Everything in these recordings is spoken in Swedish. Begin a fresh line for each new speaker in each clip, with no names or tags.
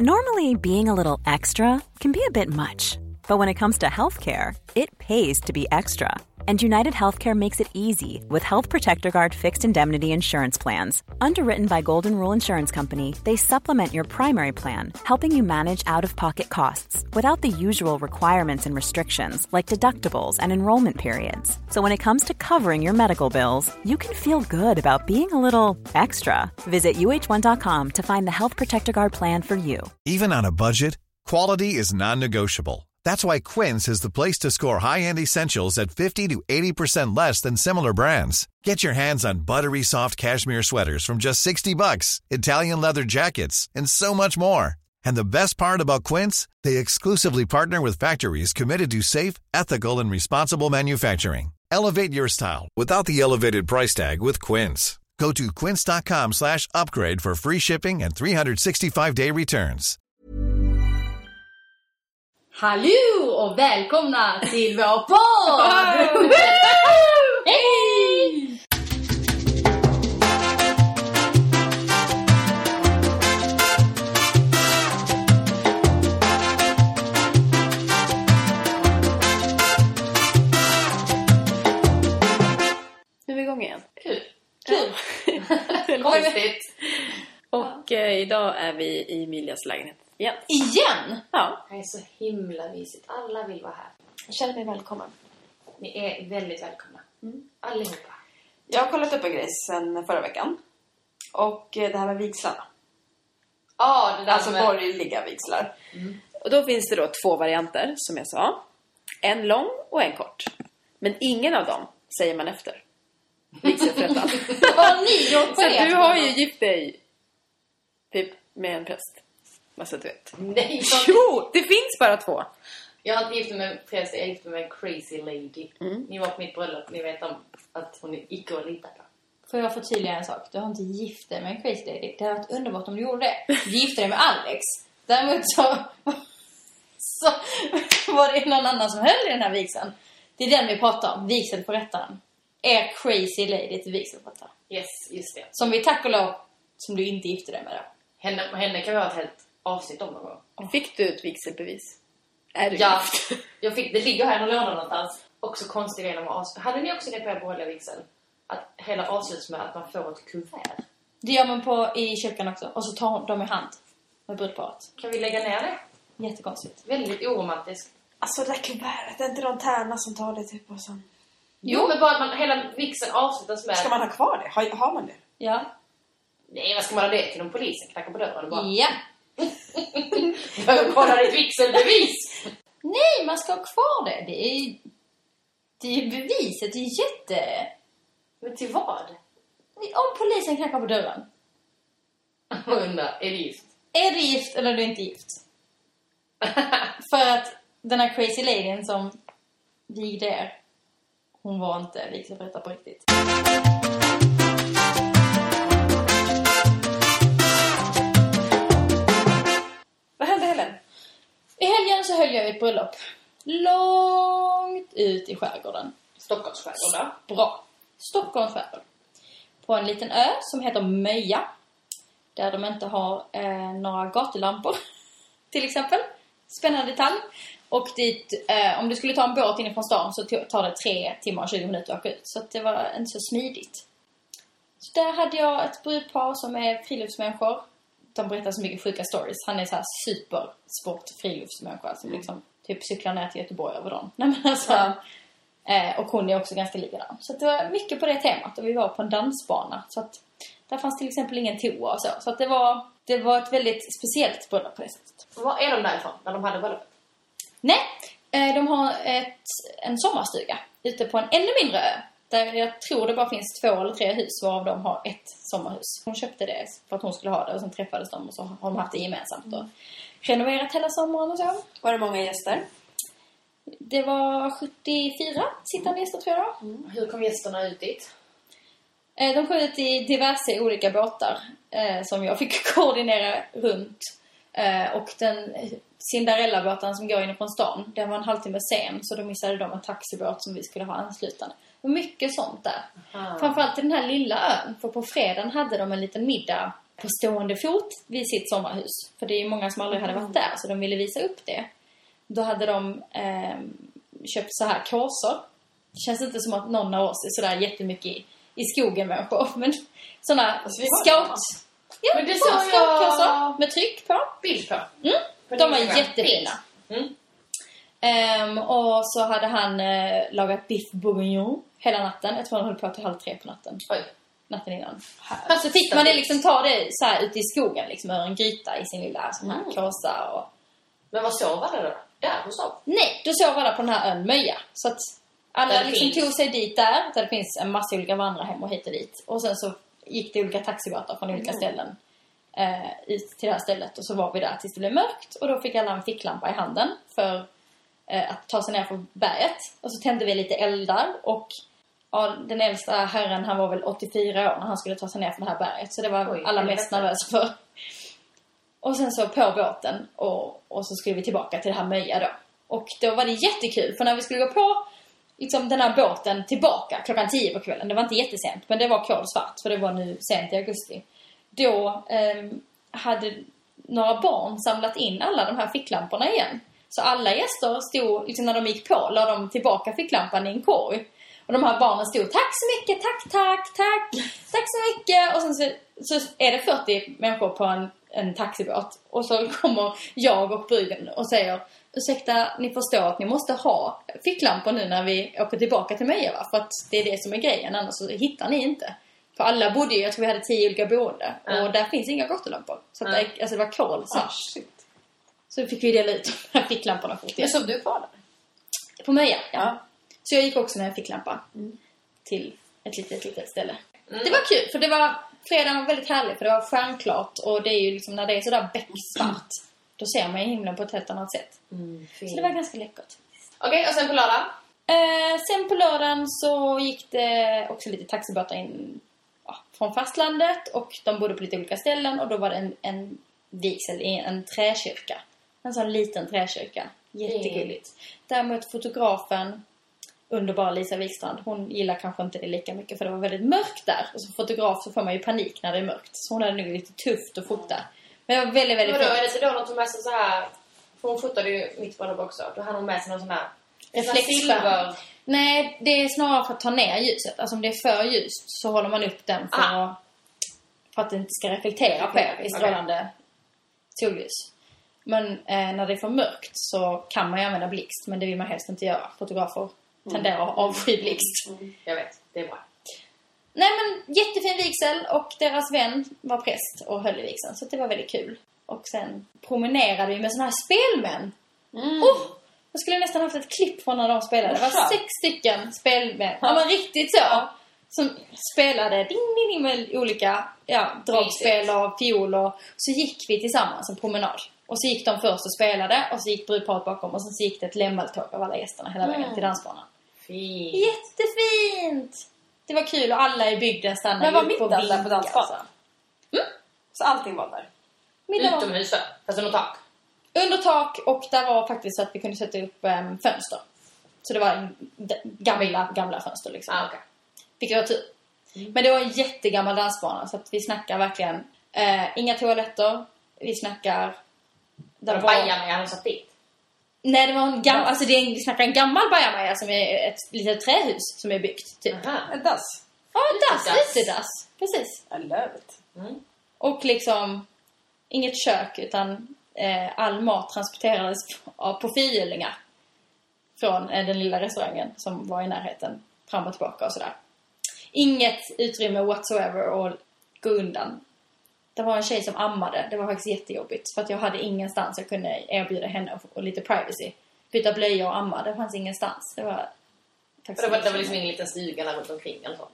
Normally, being a little extra can be a bit much, but when it comes to healthcare, it pays to be extra. And United Healthcare makes it easy with Health Protector Guard fixed indemnity insurance plans. Underwritten by Golden Rule Insurance Company, they supplement your primary plan, helping you manage out-of-pocket costs without the usual requirements and restrictions like deductibles and enrollment periods. So when it comes to covering your medical bills, you can feel good about being a little extra. Visit uh1.com to find the Health Protector Guard plan for you.
Even on a budget, quality is non-negotiable. That's why Quince is the place to score high-end essentials at 50 to 80% less than similar brands. Get your hands on buttery soft cashmere sweaters from just $60, Italian leather jackets, and so much more. And the best part about Quince, they exclusively partner with factories committed to safe, ethical, and responsible manufacturing. Elevate your style without the elevated price tag with Quince. Go to quince.com/upgrade for free shipping and 365-day returns.
Hallå och välkomna till vår podd! Hej!
Nu är vi igång igen.
Kul.
Konstigt. Och idag är vi i Emilias lägenhet igen.
Igen?
Ja.
Det är så himla mysigt. Alla vill vara här.
Jag känner mig välkommen.
Ni är väldigt välkomna. Allihopa.
Jag har kollat upp en grej sedan förra veckan. Och det här med vigslarna.
Ja, det där
alltså
med...
borgerliga vigslar. Och då finns det då 2 varianter, som jag sa. En lång och en kort. Men ingen av dem säger man efter vigselförrättaren.
Vad har ni gjort på
Så
det?
du har ju gift dig typ med en präst. Massa du vet.
Nej,
Jo, det finns bara 2.
jag har inte gift mig med en präst, jag är gift mig med en crazy lady. Ni var på mitt bröllop, ni vet om att hon är icke att lita på.
Får jag förtydliga en sak? Du har inte gift dig med en crazy lady. Det hade varit underbart om du gjorde det. Du gifte dig med Alex. Däremot så var det någon annan som höll i den här vigseln. Det är den vi pratar om. Vigselförrättaren. Er crazy lady till vigselförrättaren.
Yes, just det.
Som vi tack och lov som du inte gifte dig med då.
Henne kan vi ha ett helt avsnitt om någon gång.
Fick du ett vigselbevis? Är du
Ja,
gift?
jag fick, det ligger här i någon låda någonstans. Också konstigt genom att hade ni också det på er borgerliga vigsel? Att hela avslutas med att man får ett kuvert.
Det gör man i kyrkan också. Och så tar de i hand med brudparet.
Kan vi lägga ner det?
Jättekonstigt.
Väldigt oromantiskt.
Alltså det där kuvertet, det är inte de tärna som tar det typ och sån.
Jo, men bara att man, hela vigseln avslutas med...
Ska man ha kvar det? Har man det?
Ja.
Nej, vad ska man ha det till? Om polisen knackar på dörren och bara...
Ja.
Jag kollar ditt vigselbevis!
Nej, man ska ha kvar det. Det är beviset. Det är jätte...
Men till vad?
Om polisen knackar på dörren.
Jag undrar, är du gift?
Är du gift eller är du inte gift? För att den här crazy ladyn som vigde er, hon var inte vigselförrättare på riktigt.
Vad hände Helen?
I helgen så höll jag ett bröllop. Långt ut i skärgården.
Stockholms skärgård.
Bra. Stockholms skärgård. På en liten ö som heter Möja. Där de inte har några gatulampor. Till exempel. Spännande detalj. Och dit, om du skulle ta en båt inifrån stan så tar det 3 timmar och 20 minuter att åka ut. Så att det var inte så smidigt. Så där hade jag ett brudpar som är friluftsmänniskor. De berättar så mycket sjuka stories. Han är så här supersport friluftsmänniska som liksom typ cyklar ner till Göteborg över dagen. Nej, men alltså, och hon är också ganska likadan. Så att det var mycket på det temat. Och vi var på en dansbana. Så att där fanns till exempel ingen toa och så. Så att det var ett väldigt speciellt bröllop på det sättet.
Var är de därifrån när de hade bröllopet?
Nej, de har en sommarstuga ute på en ännu mindre ö. Där jag tror det bara finns 2 eller 3 hus, varav de har ett sommarhus. Hon köpte det för att hon skulle ha det och sen träffades de och så har de haft det gemensamt. Och renoverat hela sommaren och så.
Var det många gäster?
Det var 74 sittande gäster tror jag.
Hur kom gästerna ut dit?
De kom ut i diverse olika båtar som jag fick koordinera runt. Och den Cinderella-båten som går inifrån stan, den var en halvtimme sen, så då missade de en taxibåt som vi skulle ha anslutande. Och mycket sånt där. Framförallt i den här lilla ön, för på fredagen hade de en liten middag på stående fot vid sitt sommarhus. För det är ju många som aldrig hade varit där, så de ville visa upp det. Då hade de köpt så här kurser. Det känns inte som att någon av oss är sådär jättemycket i skogen människor. Men sådana scout... Ja,
men det
såna
såg
scoutkurser
jag
med tryck på.
bild på.
De var jättefina. Och så hade han lagat biff bourguignon hela natten. Jag tror han höll på till 2:30 på natten.
Oj.
Natten innan. Så fick man det liksom ta det så här ute i skogen liksom, ur en gryta i sin lilla sån här kåsa och...
Men vad sov alla då? Ja, hon sov.
Nej, då sov alla på den här ön Möja. Så att alla liksom tog sig dit där det finns en massa olika vandrarhem och hit och dit. Och sen så gick det olika taxibåtar från olika ställen ut till det här stället. Och så var vi där tills det blev mörkt. Och då fick alla en ficklampa i handen för att ta sig ner från berget. Och så tände vi lite eldar. Och ja, den äldsta herren, han var väl 84 år när han skulle ta sig ner från det här berget. Så det var alla mest nervösa för. Och sen så på båten och så skulle vi tillbaka till det här Möja då. Och då var det jättekul, för när vi skulle gå på liksom den här båten tillbaka 10:00 på kvällen. Det var inte jättesent, men det var kolsvart, för det var nu sent i augusti. Då hade några barn samlat in alla de här ficklamporna igen. Så alla gäster stod, liksom när de gick på, la de tillbaka ficklampan i en korg. Och de här barnen stod, tack så mycket, tack så mycket. Och sen så är det 40 människor på en taxibåt. Och så kommer jag och bruden och säger, ursäkta, ni förstår att ni måste ha ficklampor nu när vi åker tillbaka till Möja, va? För att det är det som är grejen, annars så hittar ni inte. För alla bodde ju, jag tror vi hade 10 olika boende. Och där finns inga gatulampor. Så att det var kol. Så fick vi dela ut de här ficklamporna fort.
Men sov du kvar där?
På Möja, ja. Så jag gick också med en ficklampa till ett litet ställe. Det var kul, för det var... Fredagen var väldigt härlig, för det var stjärnklart. Och det är ju liksom, när det är sådär becksvart, då ser man ju himlen på ett helt annat sätt. Så det var ganska läckert.
Okej, och sen på lördag?
Sen på lördagen så gick det också lite taxibåtar in från fastlandet. Och de bodde på lite olika ställen. Och då var det en vigsel i en träkyrka. En sån liten träkyrka. Jättegulligt. Däremot fotografen, underbara Lisa Wikstrand, hon gillar kanske inte det lika mycket, för det var väldigt mörkt där. Och som fotograf så får man ju panik när det är mörkt. Så hon hade nog lite tufft att fota. Men det var väldigt, väldigt fint.
Men då är det då något hon med sig så här... För hon fotade ju mitt på det också. Då hade hon med sig någon sån här...
Reflexskärm. Nej, det är snarare för att ta ner ljuset. Alltså om det är för ljust så håller man upp den för att det inte ska reflektera på er i strålande solljus. Men när det är för mörkt så kan man ju använda blixt. Men det vill man helst inte göra. Fotografer tenderar att avsky blixt.
Jag vet, det är bra.
Nej, men jättefin vigsel. Och deras vän var präst och höll i vigseln. Så det var väldigt kul. Och sen promenerade vi med såna här spelmän. Jag skulle nästan haft ett klipp från när de spelade. Det var 6 stycken spelmän. Ja, men riktigt så. Som spelade ding, ding, ding, med olika dragspel och fioler. Så gick vi tillsammans en promenad. Och så gick de först och spelade. Och så gick brudparet bakom. Och så gick det ett lämmeltåg av alla gästerna hela vägen till dansbanan.
Fint.
Jättefint! Det var kul, och alla i bygden stannade.
Men var middagen där på dansbanan? Så allting var där?
Utomhus då? Fast under tak?
Under tak, och där var faktiskt så att vi kunde sätta upp fönster. Så det var gamla fönster liksom.
Okay.
Vilket var tur. Men det var en jättegammal dansbana, så att vi snackar verkligen inga toaletter. Vi snackar...
Där var bajamaja han satt dit?
Nej, det var en gammal... Alltså vi snackar en gammal bajamaja som är ett litet trähus som är byggt, typ.
En dass?
Ja, lite dass. Precis.
I love it.
Och liksom inget kök, utan all mat transporterades på fyrhjulingar från den lilla restaurangen som var i närheten, fram och tillbaka och sådär. Inget utrymme whatsoever att gå undan. Det var en tjej som ammade. Det var faktiskt jättejobbigt, för att jag hade ingenstans jag kunde erbjuda henne och lite privacy. Byta blöjor och amma, det fanns ingenstans. Det var
faktiskt... Det var liksom ingen liten stuga där runt omkring eller så?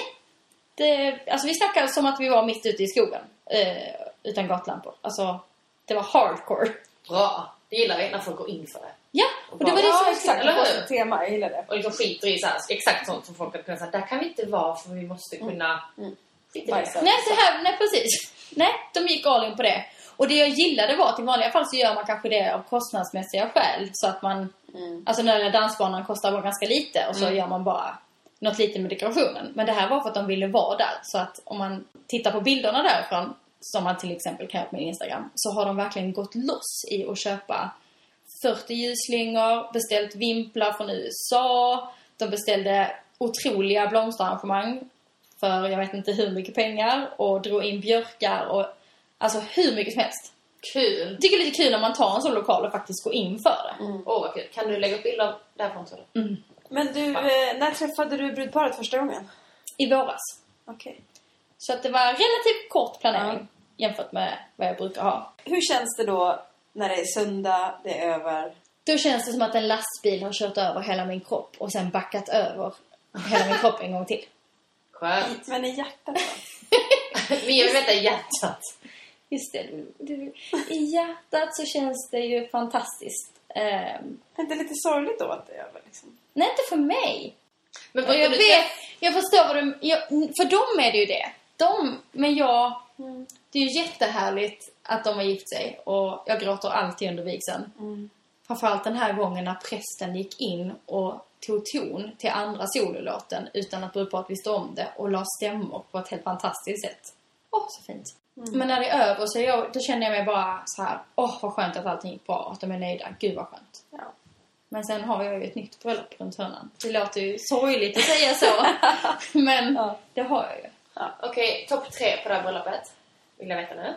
Nej. Alltså vi snackade som att vi var mitt ute i skogen. Utan gatlampor. Alltså, det var hardcore.
Bra. Det gillar vi när folk går in för det.
Ja, och det var det som
exakt.
Eller hur?
Tema, jag gillar det.
Och liksom skiter i så här, exakt sånt som folk hade kunnat säga. Där kan vi inte vara, för vi måste kunna...
Nej, precis. Nej, de gick all in på det. Och det jag gillade var att i vanliga fall så gör man kanske det av kostnadsmässiga skäl. Så att man... Alltså när den dansbanan kostar bara ganska lite. Och så gör man bara något lite med dekorationen. Men det här var för att de ville vara där. Så att om man tittar på bilderna därifrån som man till exempel kan göra på min Instagram, så har de verkligen gått loss i att köpa 40 ljusslingor, beställt vimplar från USA, de beställde otroliga blomsterarrangemang för jag vet inte hur mycket pengar och drog in björkar och alltså hur mycket som helst.
Kul.
Jag tycker det är lite kul när man tar en sån lokal och faktiskt går in för det.
Vad kul. Kan du lägga upp bilder därifrån?
Men du, när träffade du brudparet första gången?
I våras.
Okej.
Så att det var relativt kort planering jämfört med vad jag brukar ha.
Hur känns det då när det är söndag, det är över?
Då känns det som att en lastbil har kört över hela min kropp och sen backat över hela min kropp en gång till.
Skönt.
Men i hjärtat då?
Men jag vill veta hjärtat.
Just det. I hjärtat så känns det ju fantastiskt.
Är det inte lite sorgligt då att det är över liksom?
Nej, inte för mig.
Men
Och jag förstår vad du... för dem är det ju det. Det är ju jättehärligt att de har gift sig. Och jag gråter alltid under vigseln. Framförallt den här gången när prästen gick in och tog ton till andra sololåten utan att brudparet visste om det. Och la stämmor på ett helt fantastiskt sätt. Så fint. Men när det är över så då känner jag mig bara så här. Vad skönt att allting gick bra. Att de är nöjda. Gud vad skönt.
Ja.
Men sen har jag ju ett nytt bröllop runt hörnan. Det låter ju sorgligt att säga så. Men det har jag ju.
Ja. Okej, topp 3 på det här bröllopet. Vill jag veta nu?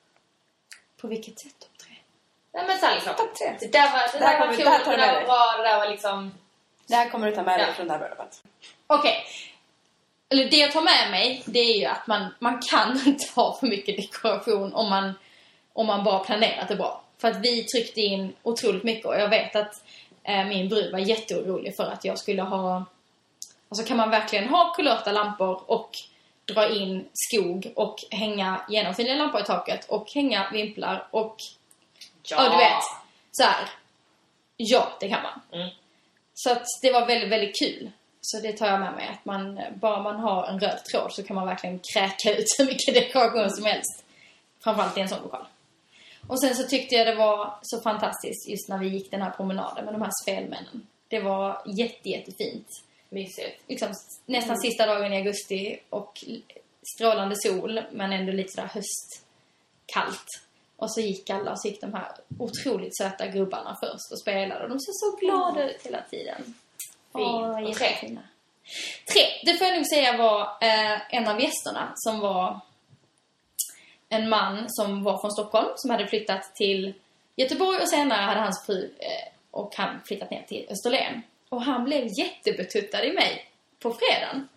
På vilket sätt topp 3?
Nej men så liksom.
Topp 3.
Det där var kul, det där var bra, det där var liksom...
Det här kommer du ta med dig från det här bröllopet.
Okej. Eller det jag tar med mig, det är ju att man kan inte ha för mycket dekoration om man bara planerat det bra. För att vi tryckte in otroligt mycket och jag vet att min brud var jätteorolig för att jag skulle ha... Alltså kan man verkligen ha kulörta lampor och dra in skog och hänga genomskinliga lampor i taket och hänga vimplar och... Ja, du vet. Så här. Ja, det kan man. Så att det var väldigt, väldigt kul. Så det tar jag med mig. Att bara man har en röd tråd så kan man verkligen kräka ut så mycket dekoration som helst. Framförallt i en sån lokal. Och sen så tyckte jag det var så fantastiskt just när vi gick den här promenaden med de här spelmännen. Det var jättefint.
Mysigt.
Liksom, nästan sista dagen i augusti och strålande sol men ändå lite sådär höstkallt. Och så gick alla och så gick de här otroligt söta gubbarna först och spelade. Och de ser så glada ut hela tiden.
Och 3.
3. Det får jag nog säga var en av gästerna som var en man som var från Stockholm som hade flyttat till Göteborg och senare hade hans fru och han flyttat ner till Österlen. Och han blev jättebetuttad i mig på fredagen.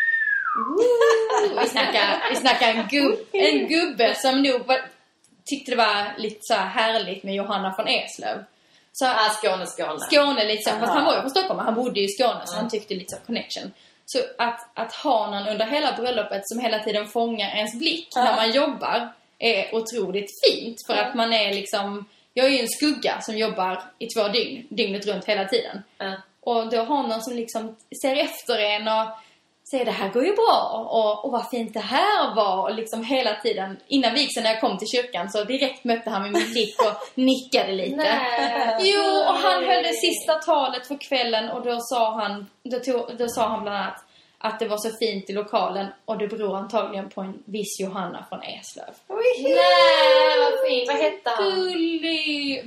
Vi snackar en gubbe som nog tyckte det var lite så här härligt med Johanna från Eslöv. Så Skåne lite så. Fast han var ju från Stockholm, han bodde i Skåne så han tyckte lite så connection. Så att ha någon under hela bröllopet som hela tiden fångar ens blick när man jobbar är otroligt fint. För att man är liksom... Jag är ju en skugga som jobbar i 2 dygn, dygnet runt hela tiden. Och då har någon som liksom ser efter en och säger det här går ju bra. Och vad fint det här var. Och liksom hela tiden, innan vigseln när jag kom till kyrkan så direkt mötte han med min blick och nickade lite.
Nej.
Jo, och han höll det sista talet för kvällen och då sa han bland annat att det var så fint i lokalen och det beror antagligen på en viss Johanna från Eslöv.
Nej, vad fint. Vad hette han?
Gullig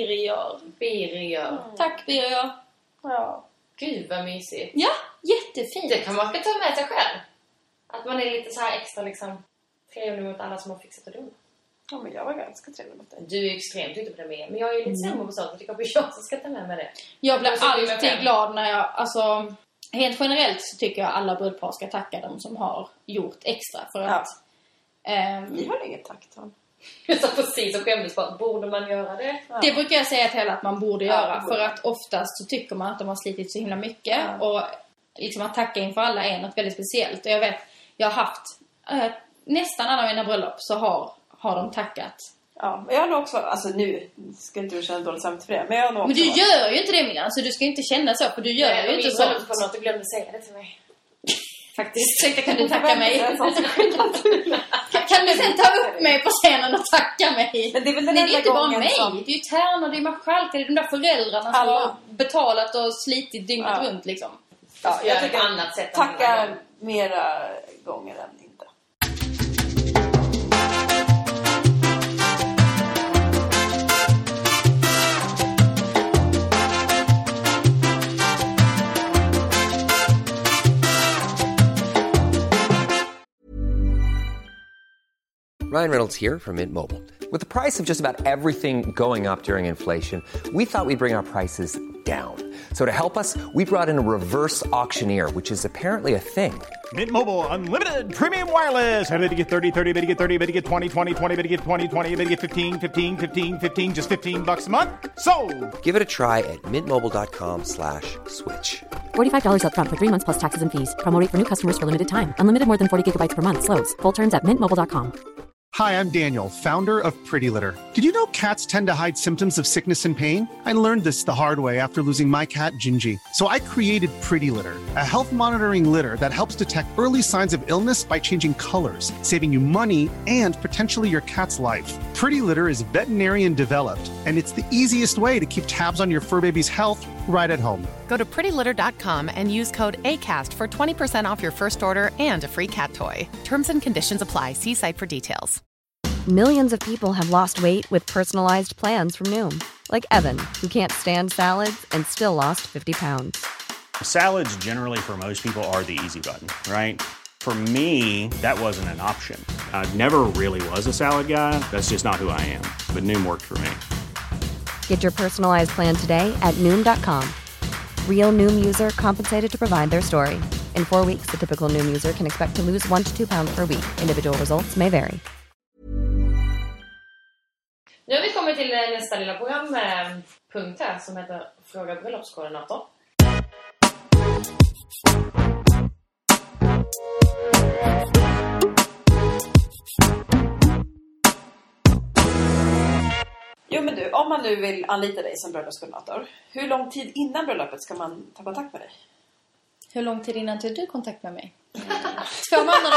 Birger. Tack Birger.
Ja.
Gud vad mysigt.
Ja, jättefint.
Det kan man ska ta med sig själv. Att man är lite så här extra liksom trevlig mot alla som har fixat och dumt.
Ja, men jag var ganska trevlig mot dig.
Du är extremt ute på det med. Men jag är ju lite sämre på sånt. Jag tycker att jag ska ta med mig det.
Jag blir alltid glad när jag... Alltså, helt generellt så tycker jag alla brudpar ska tacka dem som har gjort extra. För att...
Vi har inget tack, Tom.
Så precis och skämdes på att borde man göra det?
Det brukar jag säga till alla att man borde göra. För att oftast så tycker man att de har slitit så himla mycket. Och liksom att tacka inför alla är något väldigt speciellt. Och jag vet, jag har haft nästan alla mina bröllop så har de tackat.
Ja, men jag har nog också, alltså nu ska inte du känna dåligt samtidigt för det. Men jag har nog också...
Men du gör ju inte det, Milan. Så du ska ju inte känna så. För du gör ju inte så.
Jag på något och glömde säga det till mig.
Faktiskt, kan du tacka mig? Kan du sen ta upp mig på scenen och tacka mig?
Men det är väl den
det är ju inte bara mig.
Som...
Det är ju Tärna, det är Marschalk, det är de där föräldrarna som har betalat och slitit dygnet runt liksom.
Ja, jag tycker
annat sätt
tacka mera gånger än inte.
Ryan Reynolds here from Mint Mobile. With the price of just about everything going up during inflation, we thought we'd bring our prices down. So to help us, we brought in a reverse auctioneer, which is apparently a thing.
Mint Mobile Unlimited Premium Wireless. How to get 30, 30, bit to get 30, bit to get 20, 20, 20, bit to get 20, 20, bit to get 15, 15, 15, 15, just $15 a month? Sold!
Give it a try at mintmobile.com/switch.
$45 up front for 3 months plus taxes and fees. Promo rate for new customers for limited time. Unlimited more than 40 gigabytes per month. Slows full terms at mintmobile.com.
Hi, I'm Daniel, founder of Pretty Litter. Did you know cats tend to hide symptoms of sickness and pain? I learned this the hard way after losing my cat, Gingy. So I created Pretty Litter, a health monitoring litter that helps detect early signs of illness by changing colors, saving you money and potentially your cat's life. Pretty Litter is veterinarian developed, and it's the easiest way to keep tabs on your fur baby's health right at home.
Go to prettylitter.com and use code ACAST for 20% off your first order and a free cat toy. Terms and conditions apply. See site for details.
Millions of people have lost weight with personalized plans from Noom. Like Evan, who can't stand salads and still lost 50 pounds.
Salads generally for most people are the easy button, right? For me, that wasn't an option. I never really was a salad guy. That's just not who I am. But Noom worked for me.
Get your personalized plan today at Noom.com. Real Noom user compensated to provide their story. In 4 weeks, the typical Noom user can expect to lose 1 to 2 pounds per week. Individual results may vary.
Nu har vi kommit till nästa lilla programpunkt här som heter Fråga bröllopskoordinator.
Jo men du, om man nu vill anlita dig som bröllopskoordinator, hur lång tid innan bröllopet ska man ta kontakt med dig?
Hur lång tid innan tog du kontakt med mig? 2 månader.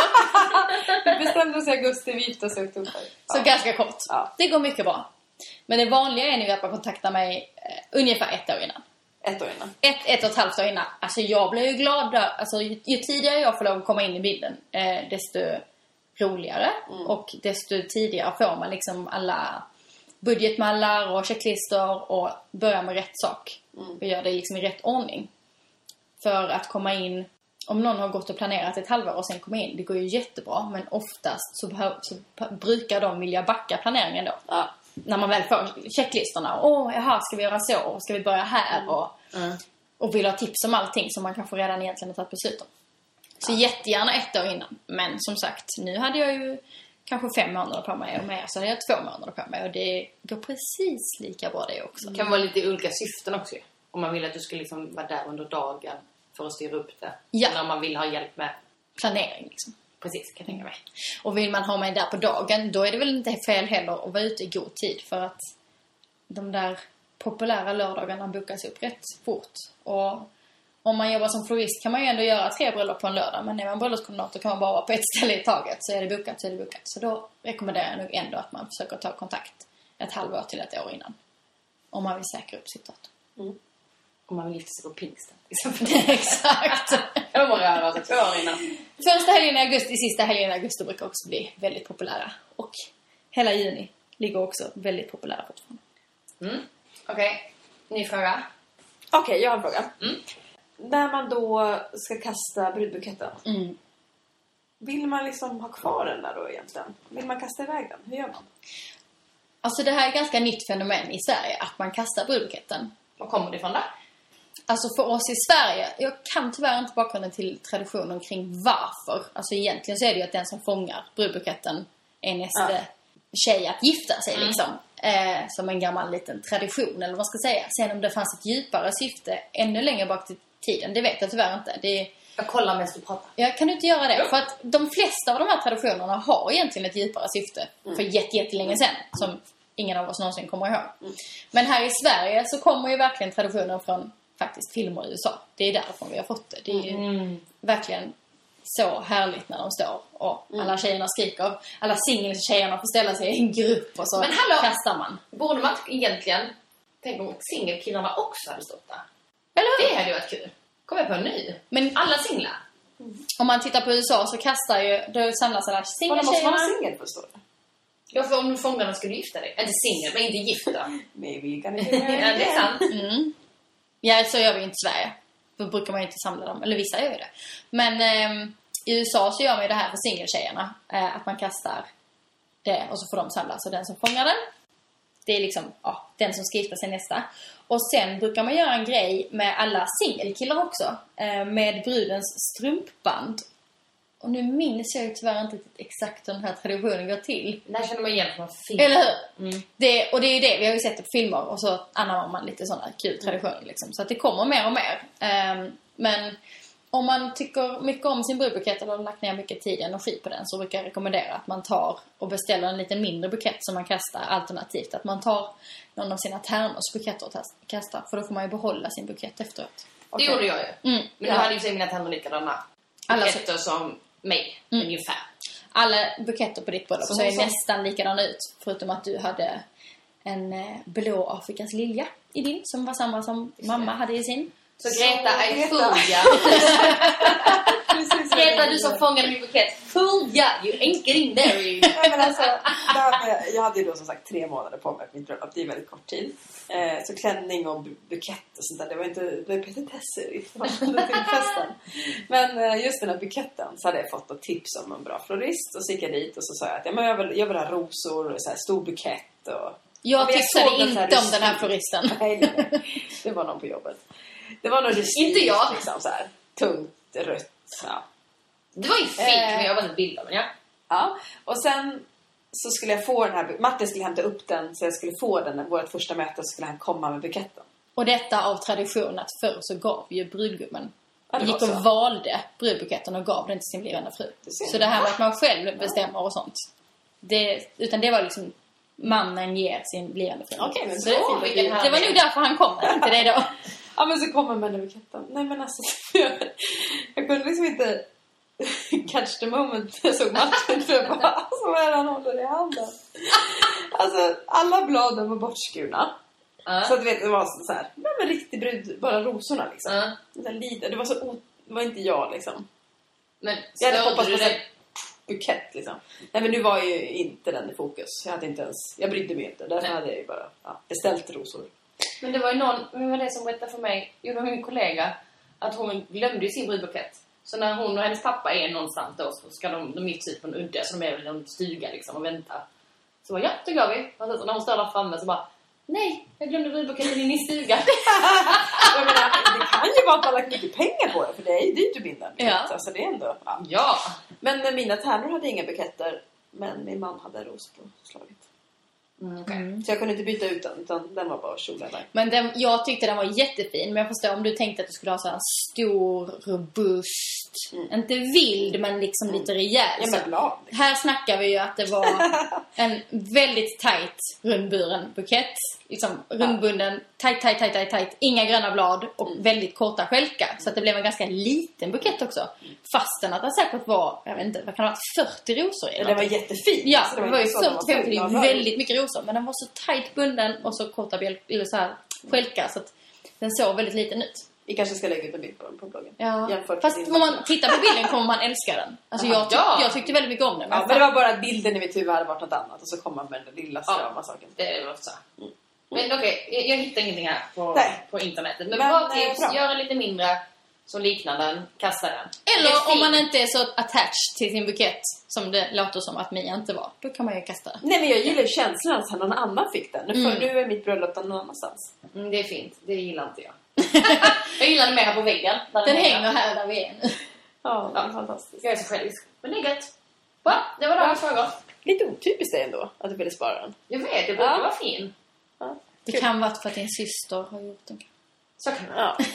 Vi bestämde oss i augusti, vi gifte oss i oktober.
Så ganska kort.
Ja.
Det går mycket bra. Men det vanliga är nu att man kontaktar mig ungefär 1 år innan.
1 år innan?
1,5 år innan. Alltså jag blir ju glad där. Alltså ju tidigare jag får lov att komma in i bilden, desto roligare. Och desto tidigare får man liksom alla budgetmallar och checklistor och börja med rätt sak. Och göra det liksom i rätt ordning. För att komma in, om någon har gått och planerat ett halvår och sen kommer in, det går ju jättebra. Men oftast så brukar de vilja backa planeringen då. Ja. När man väl får checklistorna. Jaha, ska vi göra så? Och ska vi börja här? Och vill ha tips om allting som man kanske redan egentligen har tagit beslut om. Så jättegärna 1 år innan. Men som sagt, nu hade jag ju kanske 5 månader på mig. Och mer så hade jag 2 månader på mig. Och det går precis lika bra det också.
Det kan vara lite olika syften också. Om man vill att du ska liksom vara där under dagen för att styra upp det.
Ja.
När man vill ha hjälp med
planering liksom.
Precis, kan jag tänka mig.
Och vill man ha mig där på dagen, då är det väl inte fel heller att vara ute i god tid. För att de där populära lördagarna bokas upp rätt fort. Och om man jobbar som florist kan man ju ändå göra 3 bröllop på en lördag. Men när man bröllopskoordinator kan man bara vara på ett ställe i taget. Så är det bokat så är det bokat. Så då rekommenderar jag nog ändå att man försöker ta kontakt 1 halvår till 1 år innan. Om man vill säkra upp sitt datum.
Om man vill gifta sig på pingsten.
Exakt.
Jag må röra sig 2 år innan.
Första helgen i augusti, sista helgen i augusti brukar också bli väldigt populära. Och hela juni ligger också väldigt populära fortfarande.
Okej. Ny fråga.
Okej, jag har en fråga. När man då ska kasta brudbuketten, vill man liksom ha kvar den där då egentligen? Vill man kasta iväg den? Hur gör man?
Alltså det här är ett ganska nytt fenomen i Sverige, att man kastar brudbuketten.
Var kommer det ifrån där?
Alltså för oss i Sverige, jag kan tyvärr inte bakgrunden till traditionen kring varför. Alltså egentligen så är det ju att den som fångar brudbuketten är nästa tjej att gifta sig liksom. Som en gammal liten tradition eller vad man ska säga. Sen om det fanns ett djupare syfte ännu längre bak till tiden, det vet jag tyvärr inte.
Jag kollar medan du pratar.
Jag kan du inte göra det? För att de flesta av de här traditionerna har egentligen ett djupare syfte för jättelänge sedan. Som ingen av oss någonsin kommer ihåg. Men här i Sverige så kommer ju verkligen traditionen från faktiskt filmer i USA. Det är därifrån vi har fått det. Det är ju verkligen så härligt när de står och alla tjejerna skriker. Alla singeltjejerna får ställa sig i en grupp och så kastar man.
Borde man egentligen tänka om singelkillarna också hade stått där?
Eller hur?
Det hade ju varit kul. Kommer jag på nu.
Men
alla singlar.
Om man tittar på USA så kastar ju, då samlas alla singeltjejerna.
Måste man vara singel förstår du?
Ja, för om du fångarna skulle gifta dig. Inte singel, men inte gifta.
Maybe you gonna do
Ja, det är sant.
Ja, så gör vi inte i Sverige. Då brukar man ju inte samla dem. Eller vissa gör ju det. Men i USA så gör man ju det här för singeltjejerna. Att man kastar det och så får de samlas. Och den som fångar den, det är liksom den som ska gifta sig nästa. Och sen brukar man göra en grej med alla singelkillar också. Med brudens strumpband. Och nu minns jag ju tyvärr inte exakt hur den här traditionen går till.
Det här känner man igen från film.
Eller hur? Mm. Och det är ju det, vi har ju sett det på filmer. Och så anammar man lite sådana kul traditioner liksom. Så att det kommer mer och mer. Men om man tycker mycket om sin brudbukett eller har lagt ner mycket tid och energi på den, så brukar jag rekommendera att man tar och beställer en lite mindre bukett som man kastar, alternativt att man tar någon av sina tärnors buketter och kastar, för då får man ju behålla sin bukett efteråt.
Det gjorde jag ju. Men du hade ju så mina tärnor likadana. Buketter som mig, ungefär.
Alla buketter på ditt bröllop så är nästan likadana ut, förutom att du hade en blå Afrikas lilja i din, som var samma som mamma hade i sin.
Så Greta är fullja. Greta, du som fångade min bukett. Fullja, you ain't getting there.
Nej, men alltså, jag hade ju då som sagt 3 månader på mig på mitt bröllop. Det är väldigt kort tid. Så klänning och bukett och sånt där, det var petitesser i förhållande till festen. Men just den här buketten så hade jag fått ett tips om en bra florist. Och så gick jag dit och så sa jag att jag vill ha rosor och så här stor bukett.
Jag tipsade inte om den här floristen.
Nej, det var någon på jobbet. Det var nog
inte jag
liksom så här tungt rött. Ja.
Det var ju fint, men jag var inte bildad, men
ja. Och sen så skulle jag få den här, Matte skulle hämta upp den, så jag skulle få den, vårt första möte, så skulle han komma med buketten.
Och detta av tradition att förr så gav ju brudgummen.
Ja,
gick och valde brudbuketten och gav den till sin blivande fru. Så det här med att man själv bestämmer och sånt. Utan det var liksom mannen ger sin blivande fru.
Okej, men
så det var nog därför han kom till dig då.
Ja, men så kommer med den buketten. Nej, men alltså jag kunde liksom inte catch the moment. Jag såg matchen för jag bara, alltså vad är han håller i handen? Alltså alla bladen var bortskurna. Så att du vet, det var så här, men riktigt brud, bara rosorna liksom. Det var så det var inte jag liksom.
Men
jag hade hoppats på en bukett liksom. Nej, men nu var ju inte den i fokus. Jag brydde mig inte. Därför hade jag ju bara beställt rosor.
Men det var ju vem var det som berättade för mig? Jo, det var min kollega, att hon glömde ju sin brudbukett. Så när hon och hennes pappa är någonstans då, så ska de mitt ut på en udde, så de är väl i en stuga liksom och väntar. Så bara, det går vi. Och så när hon står där framme så bara, nej, jag glömde brudbuketten in i stugan.
Jag menar, det kan ju vara att man har lagt mycket pengar på det, för det är ju dyrt att binda en bukett. Alltså det är ändå,
ja. Men
mina tärnor hade inga buketter, men min man hade ros på slaget. Så jag kunde inte byta ut den, utan den var bara kjolen där.
Men jag tyckte den var jättefin. Men jag förstår om du tänkte att du skulle ha så här stor, robust, inte vild men liksom lite rejäl.
Ja, men glad, liksom.
Här snackar vi ju att det var en väldigt tight rundburen bukett. Liksom rundbunden, tight, inga gröna blad och väldigt korta skälkar. Så att det blev en ganska liten bukett också. Fastän att det säkert var, jag vet inte, vad kan det ha varit, 40 rosor i.
Det var jättefint.
Ja, det var ju 40-50, väldigt mycket rosor. Men den var så tight bunden och så korta eller så här skälkar, så att den såg väldigt liten ut.
Vi kanske ska lägga ut en bild på den på bloggen.
Ja. Fast om man tittar på bilden kommer man älska den. Alltså jag tyckte väldigt mycket om den.
Men det var bara att bilden i mitt huvud hade varit något annat. Och så kom man med den lilla strama saken.
Det var så. Men okej, jag hittar ingenting här på internetet. Men bra tips, gör en lite mindre som liknar den, kasta den.
Eller om man inte är så attached till sin bukett som det låter som att Mia inte var, då kan man ju kasta den.
Nej, men jag gillar känslan att någon annan fick den. Nu är mitt bröllop någon annanstans.
Det är fint, det gillar inte jag. Jag gillar den mer här på väggen.
Den hänger här där vi är nu.
Ja, det är fantastiskt.
Jag är så självisk. Men det är gött. Det var dagens frågor.
Lite otypiskt det ändå, att du ville spara den.
Jag vet, det borde vara fin.
Ja. Det kan vara för att din syster har gjort den.
Så kan det vara.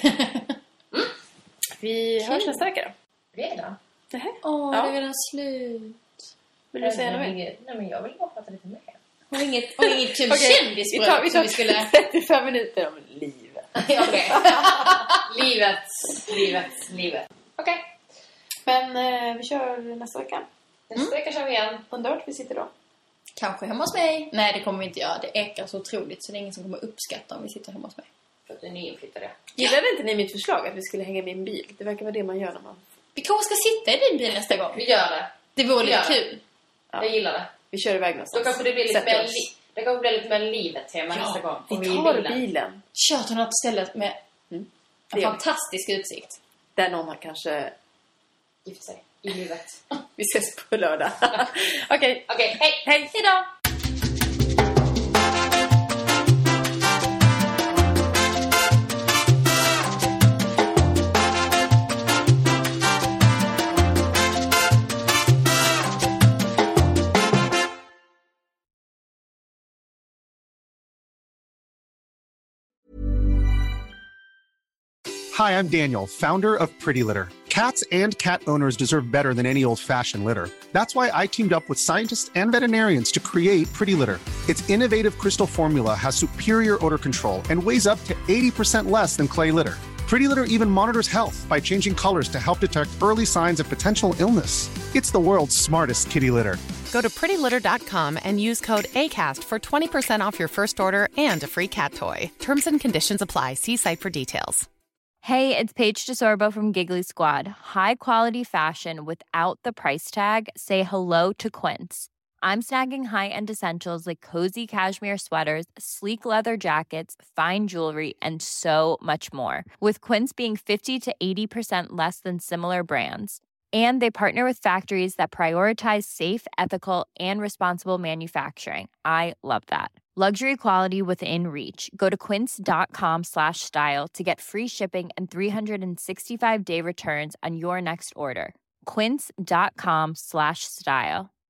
Vi hörs nästa vecka då.
Redan?
Det är redan slut.
Vill du säga något mer?
Nej, men jag vill bara prata lite mer.
Har inget typ kändisbröd som vi skulle...
35 minuter om livet.
Okej. Livet. Okej.
Men vi kör nästa vecka.
Nästa vecka kör vi igen.
Undrar vart vi sitter då?
Kanske hemma hos mig. Nej, det kommer vi inte göra. Det ekar så otroligt så det är ingen som kommer uppskatta om vi sitter hemma hos mig.
För att det är nyinflyttade.
Gillade inte ni mitt förslag att vi skulle hänga med en bil? Det verkar vara det man gör när man...
Vi kanske ska sitta i din bil nästa gång.
Vi gör det.
Det vore lite kul.
Ja. Jag gillar det.
Vi kör iväg någonstans.
Då kanske det blir lite mer livet hemma nästa gång.
Vi tar bilen.
Kör till något ställe med en fantastisk utsikt.
Där någon har kanske
gift sig. i livet.
Vi ses på lördag. Okej,
hej!
Hej då!
Hi, I'm Daniel, founder of Pretty Litter. Cats and cat owners deserve better than any old-fashioned litter. That's why I teamed up with scientists and veterinarians to create Pretty Litter. Its innovative crystal formula has superior odor control and weighs up to 80% less than clay litter. Pretty Litter even monitors health by changing colors to help detect early signs of potential illness. It's the world's smartest kitty litter.
Go to prettylitter.com and use code ACAST for 20% off your first order and a free cat toy. Terms and conditions apply. See site for details.
Hey, it's Paige DeSorbo from Giggly Squad. High quality fashion without the price tag. Say hello to Quince. I'm snagging high-end essentials like cozy cashmere sweaters, sleek leather jackets, fine jewelry, and so much more. With Quince being 50 to 80% less than similar brands. And they partner with factories that prioritize safe, ethical, and responsible manufacturing. I love that. Luxury quality within reach. Go to quince.com/style to get free shipping and 365-day returns on your next order. Quince.com/style.